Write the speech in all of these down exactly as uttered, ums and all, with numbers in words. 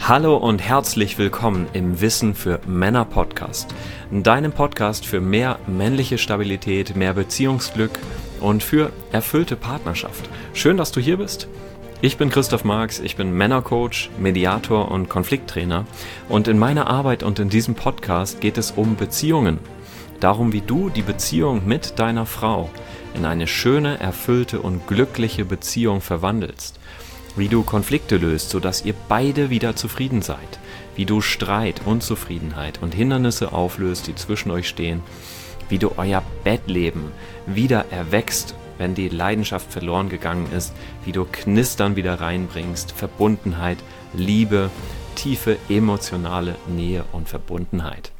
Hallo und herzlich willkommen im Wissen für Männer Podcast, deinem Podcast für mehr männliche Stabilität, mehr Beziehungsglück und für erfüllte Partnerschaft. Schön, dass du hier bist. Ich bin Christoph Marx, ich bin Männercoach, Mediator und Konflikttrainer und in meiner Arbeit und in diesem Podcast geht es um Beziehungen. Darum, wie du die Beziehung mit deiner Frau in eine schöne, erfüllte und glückliche Beziehung verwandelst. Wie du Konflikte löst, sodass ihr beide wieder zufrieden seid. Wie du Streit, Unzufriedenheit und Hindernisse auflöst, die zwischen euch stehen. Wie du euer Bettleben wieder erwächst, wenn die Leidenschaft verloren gegangen ist. Wie du Knistern wieder reinbringst, Verbundenheit, Liebe, tiefe emotionale Nähe und Verbundenheit.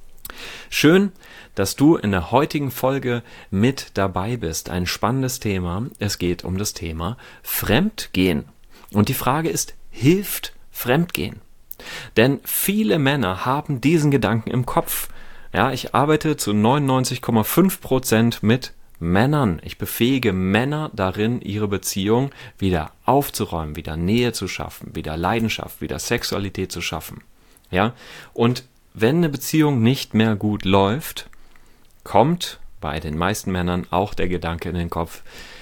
Schön, dass du in der heutigen Folge mit dabei bist. Ein spannendes Thema. Es geht um das Thema Fremdgehen. Und die Frage ist, hilft Fremdgehen? Denn viele Männer haben diesen Gedanken im Kopf. Ja, ich arbeite zu neunundneunzig Komma fünf Prozent mit Männern. Ich befähige Männer darin, ihre Beziehung wieder aufzuräumen, wieder Nähe zu schaffen, wieder Leidenschaft, wieder Sexualität zu schaffen. Ja, und wenn eine Beziehung nicht mehr gut läuft, kommt bei den meisten Männern auch der Gedanke in den Kopf,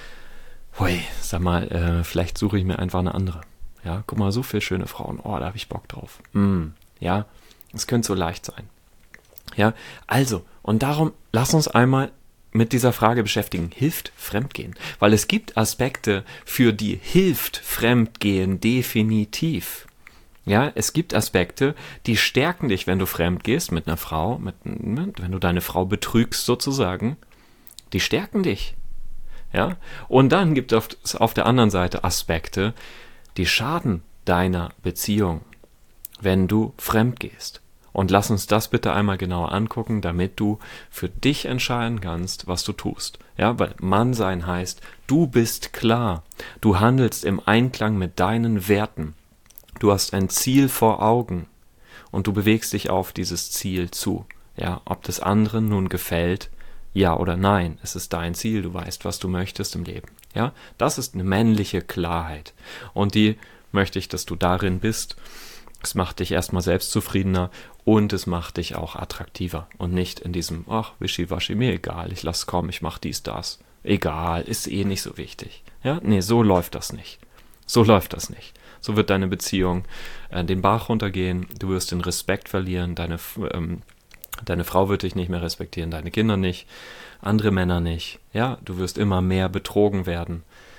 hui, sag mal, äh, vielleicht suche ich mir einfach eine andere. Ja, guck mal, so viele schöne Frauen. Oh, da habe ich Bock drauf. Mm, ja, es könnte so leicht sein. Ja, also, und darum, lass uns einmal mit dieser Frage beschäftigen. Hilft Fremdgehen? Weil es gibt Aspekte, für die hilft Fremdgehen definitiv. Ja, es gibt Aspekte, die stärken dich, wenn du fremd gehst mit einer Frau, mit, wenn du deine Frau betrügst sozusagen. Die stärken dich. Ja, und dann gibt es auf der anderen Seite Aspekte, die schaden deiner Beziehung, wenn du fremd gehst. Und lass uns das bitte einmal genauer angucken, damit du für dich entscheiden kannst, was du tust. Ja, weil Mann sein heißt, du bist klar, du handelst im Einklang mit deinen Werten, du hast ein Ziel vor Augen und du bewegst dich auf dieses Ziel zu. Ja, ob das anderen nun gefällt, ja oder nein, es ist dein Ziel, du weißt, was du möchtest im Leben. Ja, das ist eine männliche Klarheit und die möchte ich, dass du darin bist. Es macht dich erstmal selbstzufriedener und es macht dich auch attraktiver und nicht in diesem, ach, wischiwaschi, mir egal, ich lass kommen, ich mach dies, das. Egal, ist eh nicht so wichtig. Ja, nee, so läuft das nicht. So läuft das nicht. So wird deine Beziehung äh, den Bach runtergehen, du wirst den Respekt verlieren, deine ähm, Deine Frau wird dich nicht mehr respektieren, deine Kinder nicht, andere Männer nicht. Ja, du wirst immer mehr betrogen werden.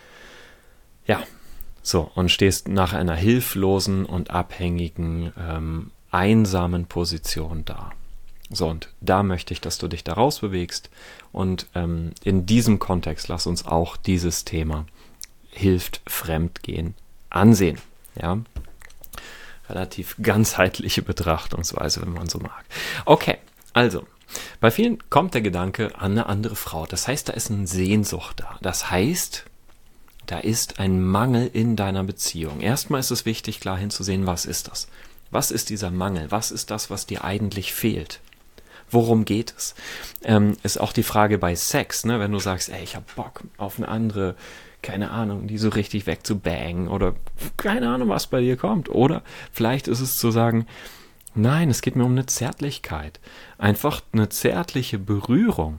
Ja, so, und stehst nach einer hilflosen und abhängigen, ähm, einsamen Position da. So, und da möchte ich, dass du dich da rausbewegst. Und ähm, in diesem Kontext lass uns auch dieses Thema hilft Fremdgehen ansehen. Ja, relativ ganzheitliche Betrachtungsweise, wenn man so mag. Okay, also, bei vielen kommt der Gedanke an eine andere Frau. Das heißt, da ist eine Sehnsucht da. Das heißt, da ist ein Mangel in deiner Beziehung. Erstmal ist es wichtig, klar hinzusehen, was ist das? Was ist dieser Mangel? Was ist das, was dir eigentlich fehlt? Worum geht es? Ähm, ist auch die Frage bei Sex, ne? Wenn du sagst, ey, ich hab Bock auf eine andere, keine Ahnung, die so richtig wegzubangen oder keine Ahnung, was bei dir kommt. Oder vielleicht ist es zu sagen, nein, es geht mir um eine Zärtlichkeit. Einfach eine zärtliche Berührung.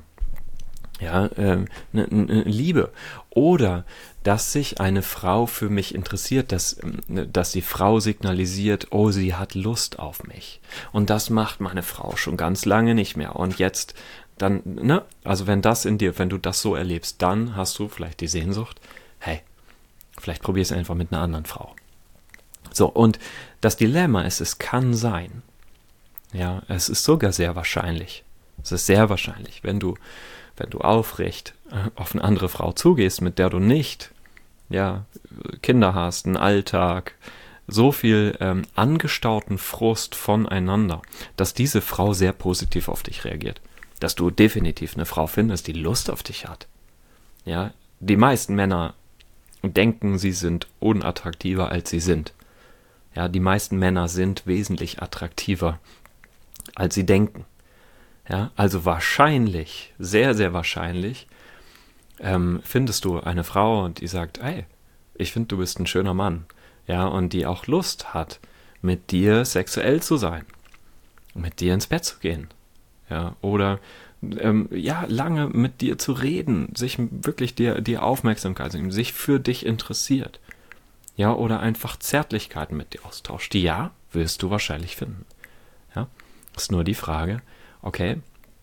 Ja, äh, eine, eine Liebe. Oder dass sich eine Frau für mich interessiert, dass, dass die Frau signalisiert, oh, sie hat Lust auf mich. Und das macht meine Frau schon ganz lange nicht mehr. Und jetzt dann, ne, also wenn das in dir, wenn du das so erlebst, dann hast du vielleicht die Sehnsucht, hey, vielleicht probier es einfach mit einer anderen Frau. So, und das Dilemma ist, es kann sein, ja, es ist sogar sehr wahrscheinlich, es ist sehr wahrscheinlich, wenn du, wenn du aufrecht auf eine andere Frau zugehst, mit der du nicht, ja, Kinder hast, einen Alltag, so viel ähm, angestauten Frust voneinander, dass diese Frau sehr positiv auf dich reagiert. Dass du definitiv eine Frau findest, die Lust auf dich hat. Ja, die meisten Männer denken, sie sind unattraktiver, als sie sind. Ja, die meisten Männer sind wesentlich attraktiver, als sie denken. Ja, also wahrscheinlich, sehr, sehr wahrscheinlich, ähm, findest du eine Frau, die sagt, hey, ich finde, du bist ein schöner Mann. Ja, und die auch Lust hat, mit dir sexuell zu sein, mit dir ins Bett zu gehen, ja, oder ähm, ja, lange mit dir zu reden, sich wirklich dir, dir Aufmerksamkeit zu geben, sich für dich interessiert, ja, oder einfach Zärtlichkeiten mit dir austauscht, die ja, wirst du wahrscheinlich finden, ja, ist nur die Frage, okay,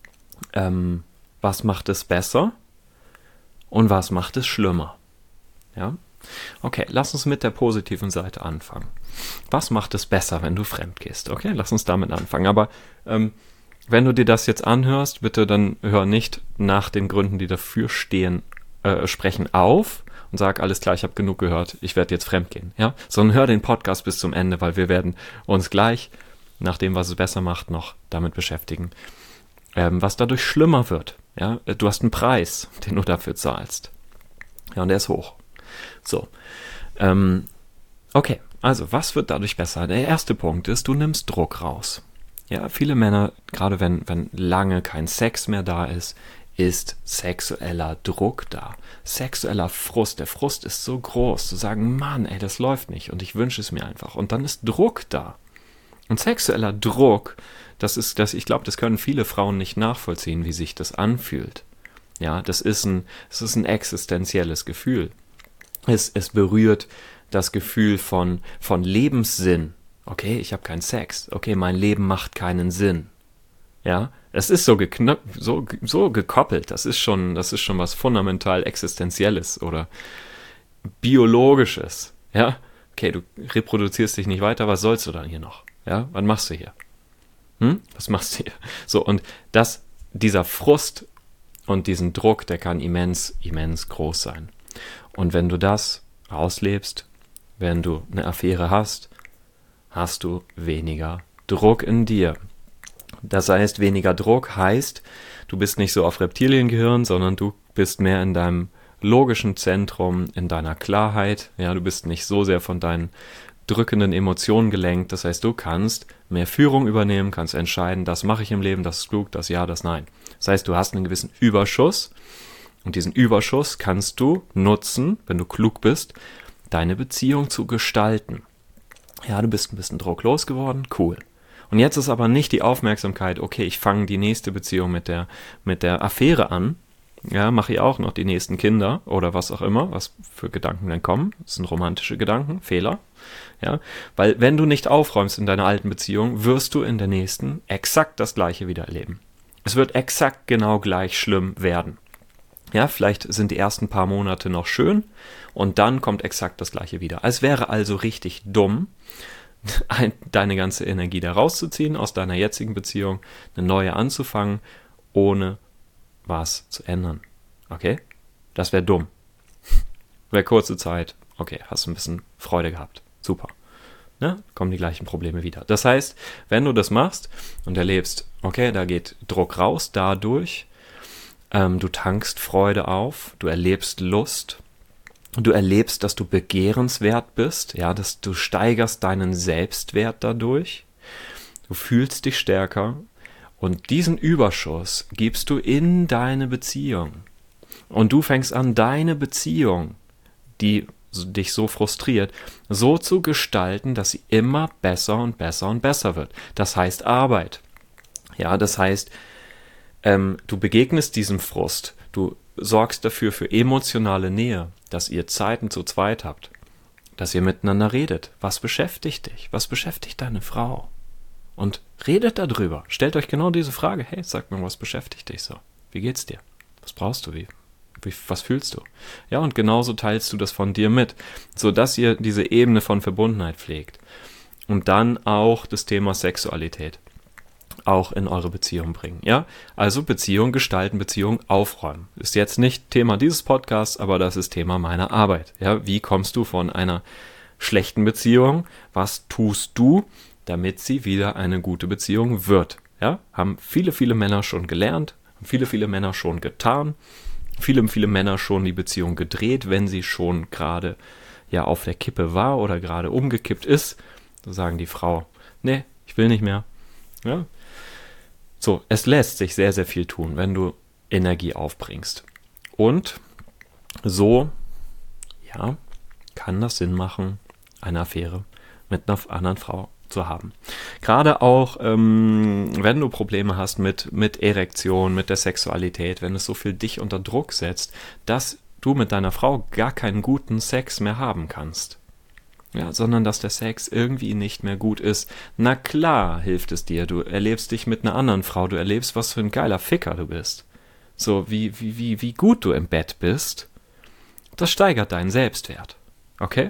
ähm, was macht es besser und was macht es schlimmer, ja, okay, lass uns mit der positiven Seite anfangen. Was macht es besser, wenn du fremd gehst? Okay, lass uns damit anfangen. Aber ähm, wenn du dir das jetzt anhörst, bitte dann hör nicht nach den Gründen, die dafür stehen, äh, sprechen auf und sag, alles klar, ich habe genug gehört, ich werde jetzt fremd gehen. Ja? Sondern hör den Podcast bis zum Ende, weil wir werden uns gleich, nach dem, was es besser macht, noch damit beschäftigen, ähm, was dadurch schlimmer wird. Ja? Du hast einen Preis, den du dafür zahlst. Ja, und der ist hoch. So, ähm, okay. Also, was wird dadurch besser? Der erste Punkt ist, du nimmst Druck raus. Ja, viele Männer, gerade wenn, wenn lange kein Sex mehr da ist, ist sexueller Druck da. Sexueller Frust. Der Frust ist so groß, zu sagen, Mann, ey, das läuft nicht und ich wünsche es mir einfach. Und dann ist Druck da. Und sexueller Druck, das ist, das, ich glaube, das können viele Frauen nicht nachvollziehen, wie sich das anfühlt. Ja, das ist ein, das ist ein existenzielles Gefühl. Es, es berührt das Gefühl von, von Lebenssinn. Okay, ich habe keinen Sex. Okay, mein Leben macht keinen Sinn. Ja, es ist so, geknö- so, so gekoppelt. Das ist schon, das ist schon was fundamental Existenzielles oder Biologisches. Ja, okay, du reproduzierst dich nicht weiter. Was sollst du dann hier noch? Ja, was machst du hier? Hm? Was machst du hier? So, und das, dieser Frust und diesen Druck, der kann immens, immens groß sein. Und wenn du das auslebst, wenn du eine Affäre hast, hast du weniger Druck in dir. Das heißt, weniger Druck heißt, du bist nicht so auf Reptiliengehirn, sondern du bist mehr in deinem logischen Zentrum, in deiner Klarheit. Ja, du bist nicht so sehr von deinen drückenden Emotionen gelenkt. Das heißt, du kannst mehr Führung übernehmen, kannst entscheiden, das mache ich im Leben, das ist klug, das ja, das nein. Das heißt, du hast einen gewissen Überschuss und diesen Überschuss kannst du nutzen, wenn du klug bist, deine Beziehung zu gestalten. Ja, du bist ein bisschen drucklos geworden, cool. Und jetzt ist aber nicht die Aufmerksamkeit, okay, ich fange die nächste Beziehung mit der, mit der Affäre an, ja, mache ich auch noch die nächsten Kinder oder was auch immer, was für Gedanken dann kommen. Das sind romantische Gedanken, Fehler. Ja, weil wenn du nicht aufräumst in deiner alten Beziehung, wirst du in der nächsten exakt das Gleiche wieder erleben. Es wird exakt genau gleich schlimm werden. Ja, vielleicht sind die ersten paar Monate noch schön und dann kommt exakt das Gleiche wieder. Es wäre also richtig dumm, deine ganze Energie da rauszuziehen aus deiner jetzigen Beziehung, eine neue anzufangen, ohne was zu ändern. Okay? Das wäre dumm. Wäre kurze Zeit. Okay, hast du ein bisschen Freude gehabt. Super. Ne? Kommen die gleichen Probleme wieder. Das heißt, wenn du das machst und erlebst, okay, da geht Druck raus, dadurch, ähm, du tankst Freude auf, du erlebst Lust, du erlebst, dass du begehrenswert bist, ja, dass du steigerst deinen Selbstwert dadurch, du fühlst dich stärker und diesen Überschuss gibst du in deine Beziehung. Und du fängst an, deine Beziehung, die dich so frustriert, so zu gestalten, dass sie immer besser und besser und besser wird. Das heißt Arbeit. Ja, das heißt, ähm, du begegnest diesem Frust, du sorgst dafür für emotionale Nähe, dass ihr Zeiten zu zweit habt, dass ihr miteinander redet. Was beschäftigt dich? Was beschäftigt deine Frau? Und redet darüber. Stellt euch genau diese Frage. Hey, sag mir, was beschäftigt dich so? Wie geht's dir? Was brauchst du? Wie? Wie was fühlst du? Ja, und genauso teilst du das von dir mit, sodass ihr diese Ebene von Verbundenheit pflegt. Und dann auch das Thema Sexualität auch in eure Beziehung bringen. Ja, also Beziehung gestalten, Beziehung aufräumen. Ist jetzt nicht Thema dieses Podcasts, aber das ist Thema meiner Arbeit. Ja, wie kommst du von einer schlechten Beziehung? Was tust du, damit sie wieder eine gute Beziehung wird? Ja, haben viele, viele Männer schon gelernt, haben viele, viele Männer schon getan, viele, viele Männer schon die Beziehung gedreht, wenn sie schon gerade ja auf der Kippe war oder gerade umgekippt ist. So sagen die Frau, nee, ich will nicht mehr. Ja. So, es lässt sich sehr, sehr viel tun, wenn du Energie aufbringst. Und so, ja, kann das Sinn machen, eine Affäre mit einer anderen Frau zu haben. Gerade auch, ähm, wenn du Probleme hast mit, mit Erektion, mit der Sexualität, wenn es so viel dich unter Druck setzt, dass du mit deiner Frau gar keinen guten Sex mehr haben kannst. Ja, sondern dass der Sex irgendwie nicht mehr gut ist. Na klar hilft es dir. Du erlebst dich mit einer anderen Frau. Du erlebst, was für ein geiler Ficker du bist. So, wie, wie, wie, wie gut du im Bett bist. Das steigert deinen Selbstwert. Okay?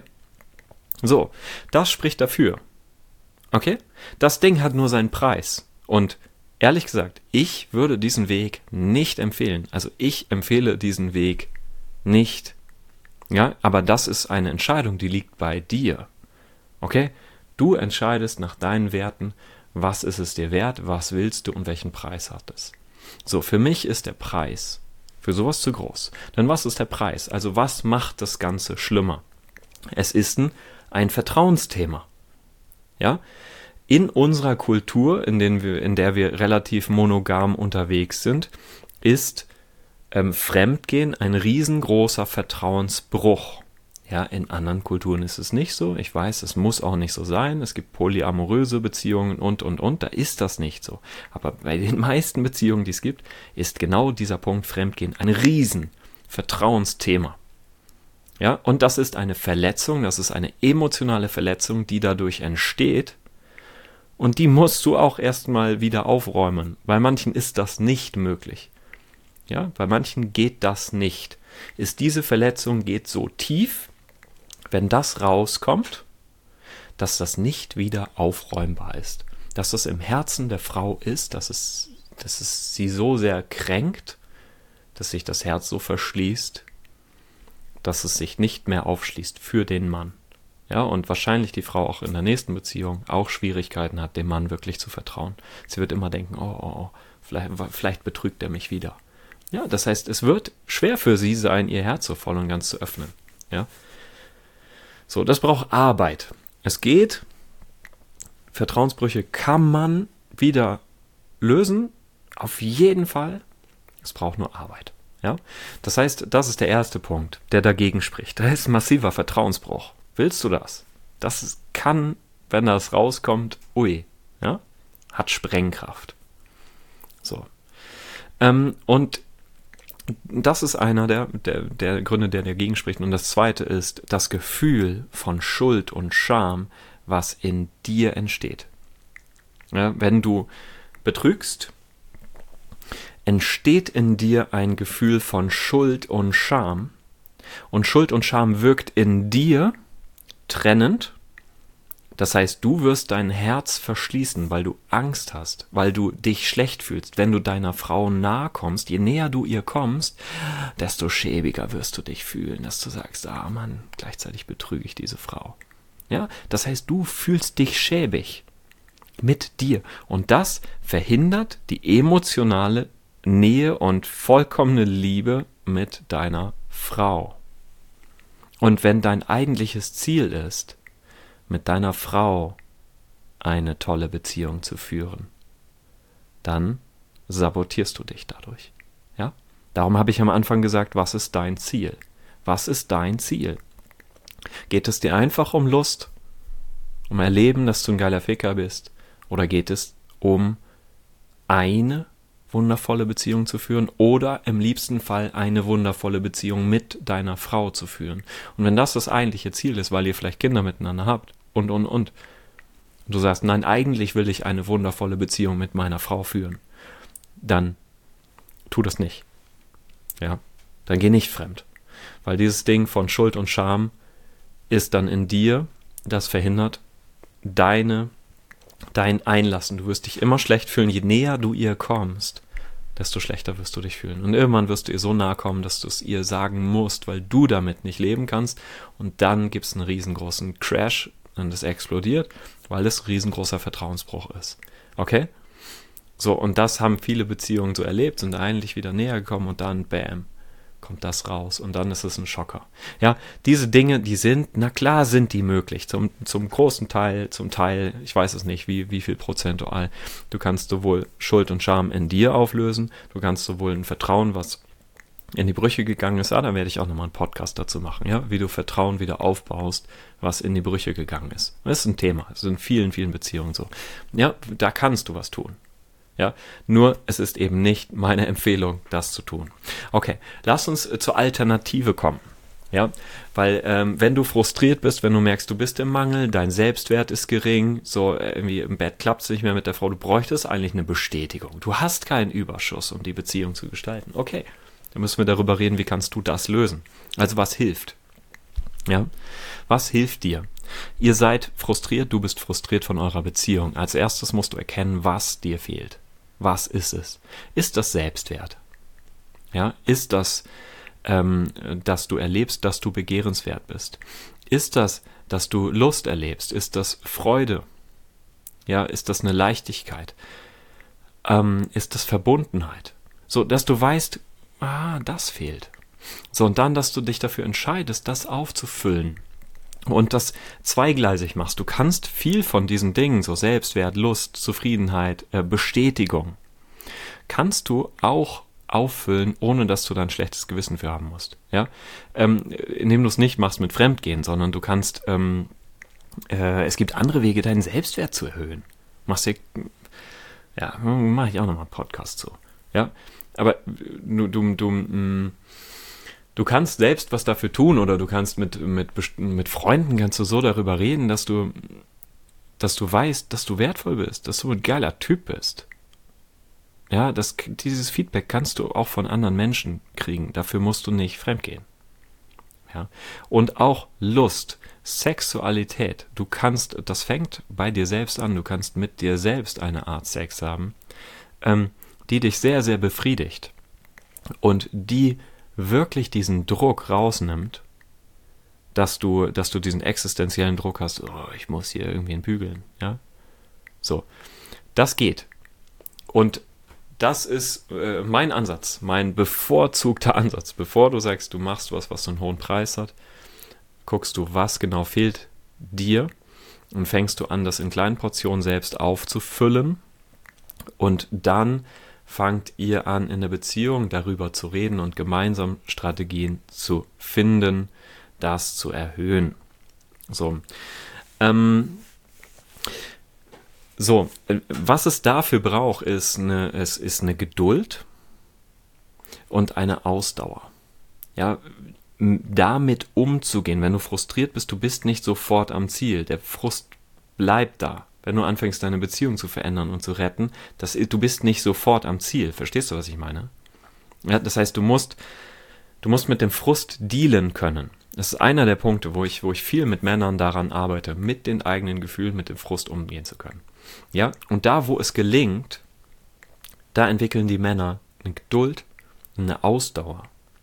So, das spricht dafür. Okay? Das Ding hat nur seinen Preis. Und ehrlich gesagt, ich würde diesen Weg nicht empfehlen. Also ich empfehle diesen Weg nicht. Ja, aber das ist eine Entscheidung, die liegt bei dir. Okay? Du entscheidest nach deinen Werten, was ist es dir wert, was willst du und welchen Preis hat es. So, für mich ist der Preis für sowas zu groß. Denn was ist der Preis? Also was macht das Ganze schlimmer? Es ist ein, ein Vertrauensthema. Ja? In unserer Kultur, in, den wir, in der wir relativ monogam unterwegs sind, ist Ähm, Fremdgehen ein riesengroßer Vertrauensbruch. Ja, in anderen Kulturen ist es nicht so. Ich weiß, es muss auch nicht so sein. Es gibt polyamoröse Beziehungen und, und, und. Da ist das nicht so. Aber bei den meisten Beziehungen, die es gibt, ist genau dieser Punkt Fremdgehen ein riesen Vertrauensthema. Ja, und das ist eine Verletzung, das ist eine emotionale Verletzung, die dadurch entsteht. Und die musst du auch erstmal wieder aufräumen. Bei manchen ist das nicht möglich. Ja, bei manchen geht das nicht. Ist diese Verletzung geht so tief, wenn das rauskommt, dass das nicht wieder aufräumbar ist. Dass das im Herzen der Frau ist, dass es, dass es sie so sehr kränkt, dass sich das Herz so verschließt, dass es sich nicht mehr aufschließt für den Mann. Ja, und wahrscheinlich die Frau auch in der nächsten Beziehung auch Schwierigkeiten hat, dem Mann wirklich zu vertrauen. Sie wird immer denken, oh, oh, oh vielleicht, vielleicht betrügt er mich wieder. Ja, das heißt, es wird schwer für sie sein, ihr Herz so voll und ganz zu öffnen. Ja, so, das braucht Arbeit. Es geht, Vertrauensbrüche kann man wieder lösen, auf jeden Fall. Es braucht nur Arbeit. Ja, das heißt, das ist der erste Punkt, der dagegen spricht. Da ist ein massiver Vertrauensbruch. Willst du das? Das kann, wenn das rauskommt, ui, ja, hat Sprengkraft. So. Ähm, und das ist einer der, der, der Gründe, der dagegen spricht. Und das zweite ist das Gefühl von Schuld und Scham, was in dir entsteht. Ja, wenn du betrügst, entsteht in dir ein Gefühl von Schuld und Scham. Und Schuld und Scham wirkt in dir trennend. Das heißt, du wirst dein Herz verschließen, weil du Angst hast, weil du dich schlecht fühlst. Wenn du deiner Frau nahe kommst, je näher du ihr kommst, desto schäbiger wirst du dich fühlen, dass du sagst, ah Mann, gleichzeitig betrüge ich diese Frau. Ja, das heißt, du fühlst dich schäbig mit dir. Und das verhindert die emotionale Nähe und vollkommene Liebe mit deiner Frau. Und wenn dein eigentliches Ziel ist, mit deiner Frau eine tolle Beziehung zu führen, dann sabotierst du dich dadurch. Ja? Darum habe ich am Anfang gesagt, was ist dein Ziel? Was ist dein Ziel? Geht es dir einfach um Lust, um Erleben, dass du ein geiler Ficker bist? Oder geht es um eine wundervolle Beziehung zu führen oder im liebsten Fall eine wundervolle Beziehung mit deiner Frau zu führen? Und wenn das das eigentliche Ziel ist, weil ihr vielleicht Kinder miteinander habt und, und, und, und du sagst, nein, eigentlich will ich eine wundervolle Beziehung mit meiner Frau führen, dann tu das nicht. Ja, dann geh nicht fremd. Weil dieses Ding von Schuld und Scham ist dann in dir, das verhindert deine, dein Einlassen. Du wirst dich immer schlecht fühlen, je näher du ihr kommst, desto schlechter wirst du dich fühlen. Und irgendwann wirst du ihr so nahe kommen, dass du es ihr sagen musst, weil du damit nicht leben kannst. Und dann gibt es einen riesengroßen Crash und es explodiert, weil es ein riesengroßer Vertrauensbruch ist. Okay? So, und das haben viele Beziehungen so erlebt, sind eigentlich wieder näher gekommen und dann, bam, kommt das raus und dann ist es ein Schocker. Ja, diese Dinge, die sind, na klar sind die möglich, zum, zum großen Teil, zum Teil, ich weiß es nicht, wie, wie viel prozentual. Du kannst sowohl Schuld und Scham in dir auflösen, du kannst sowohl ein Vertrauen, was in die Brüche gegangen ist, ah, dann werde ich auch nochmal einen Podcast dazu machen, ja, wie du Vertrauen wieder aufbaust, was in die Brüche gegangen ist. Das ist ein Thema, das ist in vielen, vielen Beziehungen so. Ja, da kannst du was tun. Ja, nur es ist eben nicht meine Empfehlung, das zu tun. Okay, lass uns äh, zur Alternative kommen. Ja, weil ähm, wenn du frustriert bist, wenn du merkst, du bist im Mangel, dein Selbstwert ist gering, so äh, irgendwie im Bett klappt es nicht mehr mit der Frau, du bräuchtest eigentlich eine Bestätigung. Du hast keinen Überschuss, um die Beziehung zu gestalten. Okay, dann müssen wir darüber reden, wie kannst du das lösen? Also was hilft? Ja, was hilft dir? Ihr seid frustriert, du bist frustriert von eurer Beziehung. Als erstes musst du erkennen, was dir fehlt. Was ist es? Ist das Selbstwert? Ja, ist das Ähm, dass du erlebst, dass du begehrenswert bist? Ist das, dass du Lust erlebst? Ist das Freude? Ja, ist das eine Leichtigkeit? Ähm, ist das Verbundenheit? So, dass du weißt, ah, das fehlt. So, und dann, dass du dich dafür entscheidest, das aufzufüllen und das zweigleisig machst. Du kannst viel von diesen Dingen, so Selbstwert, Lust, Zufriedenheit, äh, Bestätigung, kannst du auch auffüllen, ohne dass du da ein schlechtes Gewissen für haben musst. Ja? Ähm, indem du es nicht machst mit Fremdgehen, sondern du kannst, ähm, äh, es gibt andere Wege, deinen Selbstwert zu erhöhen. Machst dir, ja, mache ich auch nochmal einen Podcast zu. Ja? Aber du, du, du, du kannst selbst was dafür tun oder du kannst mit, mit, mit Freunden kannst du so darüber reden, dass du, dass du weißt, dass du wertvoll bist, dass du ein geiler Typ bist. Ja, das, dieses Feedback kannst du auch von anderen Menschen kriegen. Dafür musst du nicht fremdgehen. Ja, und auch Lust, Sexualität. Du kannst, das fängt bei dir selbst an. Du kannst mit dir selbst eine Art Sex haben, ähm, die dich sehr, sehr befriedigt und die wirklich diesen Druck rausnimmt, dass du, dass du diesen existenziellen Druck hast. Oh, ich muss hier irgendwie bügeln. Ja, so, das geht. Und das ist äh, mein Ansatz, mein bevorzugter Ansatz. Bevor du sagst, du machst was, was so einen hohen Preis hat, guckst du, was genau fehlt dir und fängst du an, das in kleinen Portionen selbst aufzufüllen. Und dann fangt ihr an, in der Beziehung darüber zu reden und gemeinsam Strategien zu finden, das zu erhöhen. So, ähm, So, was es dafür braucht, ist eine, es ist eine Geduld und eine Ausdauer. Ja, damit umzugehen, wenn du frustriert bist, du bist nicht sofort am Ziel. Der Frust bleibt da. Wenn du anfängst, deine Beziehung zu verändern und zu retten, das, du bist nicht sofort am Ziel. Verstehst du, was ich meine? Ja, das heißt, du musst, du musst mit dem Frust dealen können. Das ist einer der Punkte, wo ich, wo ich viel mit Männern daran arbeite, mit den eigenen Gefühlen, mit dem Frust umgehen zu können. Ja, und da, wo es gelingt, da entwickeln die Männer eine Geduld, eine Ausdauer.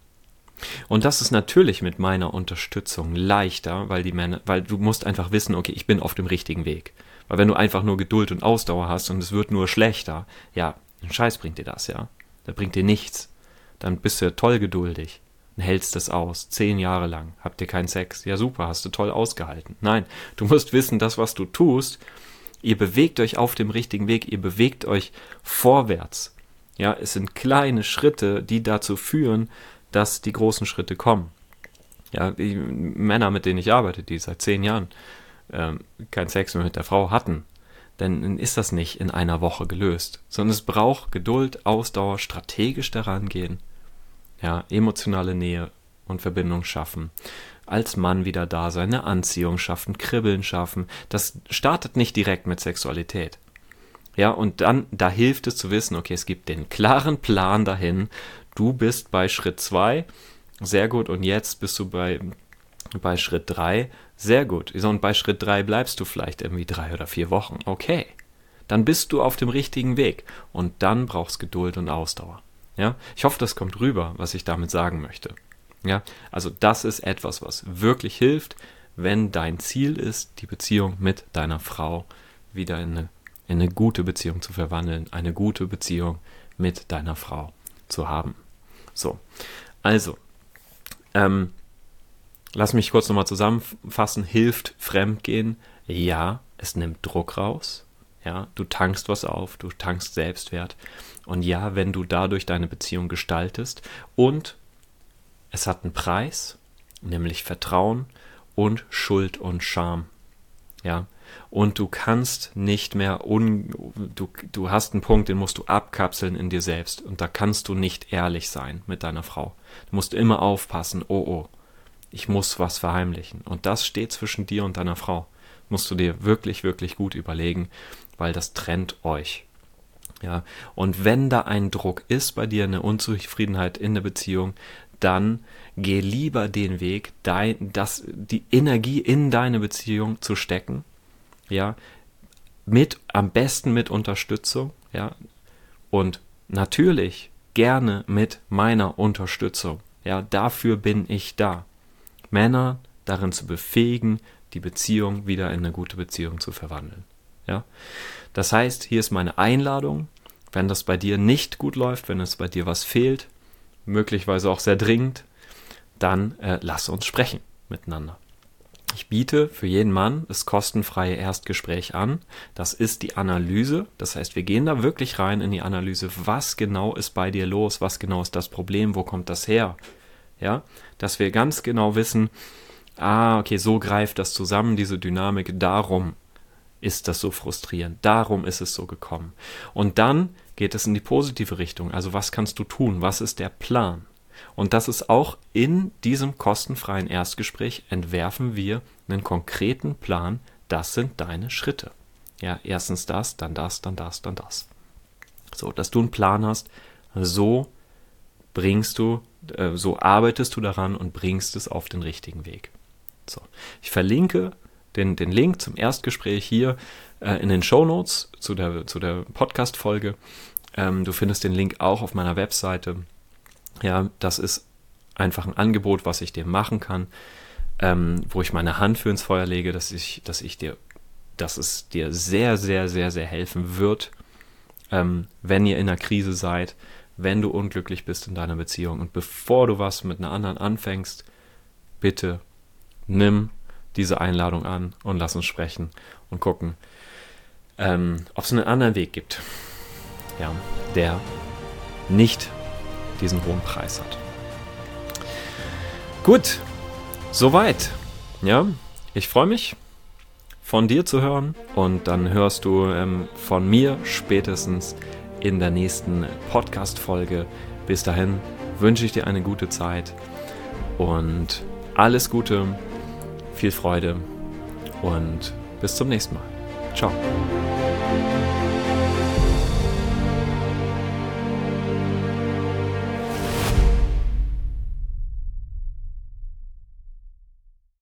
Und das ist natürlich mit meiner Unterstützung leichter, weil die Männer, weil du musst einfach wissen, okay, ich bin auf dem richtigen Weg. Weil wenn du einfach nur Geduld und Ausdauer hast und es wird nur schlechter, ja, ein Scheiß bringt dir das, ja. Das bringt dir nichts. Dann bist du toll geduldig und hältst es aus. Zehn Jahre lang habt ihr keinen Sex. Ja, super, hast du toll ausgehalten. Nein, du musst wissen, das, was du tust, ihr bewegt euch auf dem richtigen Weg, ihr bewegt euch vorwärts. Ja, es sind kleine Schritte, die dazu führen, dass die großen Schritte kommen. Ja, die Männer, mit denen ich arbeite, die seit zehn Jahren ähm, keinen Sex mehr mit der Frau hatten, dann ist das nicht in einer Woche gelöst, sondern es braucht Geduld, Ausdauer, strategisch daran gehen, ja, emotionale Nähe und Verbindung schaffen. Als Mann wieder da sein, eine Anziehung schaffen, Kribbeln schaffen. Das startet nicht direkt mit Sexualität. Ja, und dann, da hilft es zu wissen, okay, es gibt den klaren Plan dahin. Du bist bei Schritt zwei, sehr gut, und jetzt bist du bei, bei Schritt drei, sehr gut. Und bei Schritt drei bleibst du vielleicht irgendwie drei oder vier Wochen. Okay, dann bist du auf dem richtigen Weg. Und dann brauchst du Geduld und Ausdauer. Ja, ich hoffe, das kommt rüber, was ich damit sagen möchte. Ja, also das ist etwas, was wirklich hilft, wenn dein Ziel ist, die Beziehung mit deiner Frau wieder in eine, in eine gute Beziehung zu verwandeln, eine gute Beziehung mit deiner Frau zu haben. So, also, ähm, lass mich kurz nochmal zusammenfassen. Hilft Fremdgehen? Ja, es nimmt Druck raus. Ja, du tankst was auf, du tankst Selbstwert. Und ja, wenn du dadurch deine Beziehung gestaltest und es hat einen Preis, nämlich Vertrauen und Schuld und Scham. Ja, und du kannst nicht mehr, un, du, du hast einen Punkt, den musst du abkapseln in dir selbst und da kannst du nicht ehrlich sein mit deiner Frau. Du musst immer aufpassen, oh oh, ich muss was verheimlichen und das steht zwischen dir und deiner Frau. Musst du dir wirklich, wirklich gut überlegen, weil das trennt euch. Ja, und wenn da ein Druck ist bei dir, eine Unzufriedenheit in der Beziehung, dann geh lieber den Weg, dein, das, die Energie in deine Beziehung zu stecken, ja, mit, am besten mit Unterstützung, ja, und natürlich gerne mit meiner Unterstützung, ja, dafür bin ich da, Männer darin zu befähigen, die Beziehung wieder in eine gute Beziehung zu verwandeln, ja. Das heißt, hier ist meine Einladung, wenn das bei dir nicht gut läuft, wenn es bei dir was fehlt, möglicherweise auch sehr dringend, dann äh, lass uns sprechen miteinander. Ich biete für jeden Mann das kostenfreie Erstgespräch an. Das ist die Analyse. Das heißt, wir gehen da wirklich rein in die Analyse. Was genau ist bei dir los? Was genau ist das Problem? Wo kommt das her? Ja, dass wir ganz genau wissen, ah, okay, so greift das zusammen, diese Dynamik. Darum ist das so frustrierend. Darum ist es so gekommen. Und dann geht es in die positive Richtung. Also was kannst du tun? Was ist der Plan? Und das ist auch in diesem kostenfreien Erstgespräch entwerfen wir einen konkreten Plan. Das sind deine Schritte. Ja, erstens das, dann das, dann das, dann das. So, dass du einen Plan hast, so bringst du, äh, so arbeitest du daran und bringst es auf den richtigen Weg. So, ich verlinke den, den Link zum Erstgespräch hier äh, in den Shownotes zu der, zu der Podcast-Folge. Ähm, du findest den Link auch auf meiner Webseite. Ja, das ist einfach ein Angebot, was ich dir machen kann, ähm, wo ich meine Hand für ins Feuer lege, dass ich, dass ich dir, dass es dir sehr, sehr, sehr, sehr helfen wird, ähm, wenn ihr in einer Krise seid, wenn du unglücklich bist in deiner Beziehung und bevor du was mit einer anderen anfängst, bitte nimm diese Einladung an und lass uns sprechen und gucken, ähm, ob es einen anderen Weg gibt, ja, der nicht diesen hohen Preis hat. Gut, soweit. Ja, ich freue mich, von dir zu hören und dann hörst du ähm, von mir spätestens in der nächsten Podcast-Folge. Bis dahin wünsche ich dir eine gute Zeit und alles Gute, viel Freude und bis zum nächsten Mal. Ciao.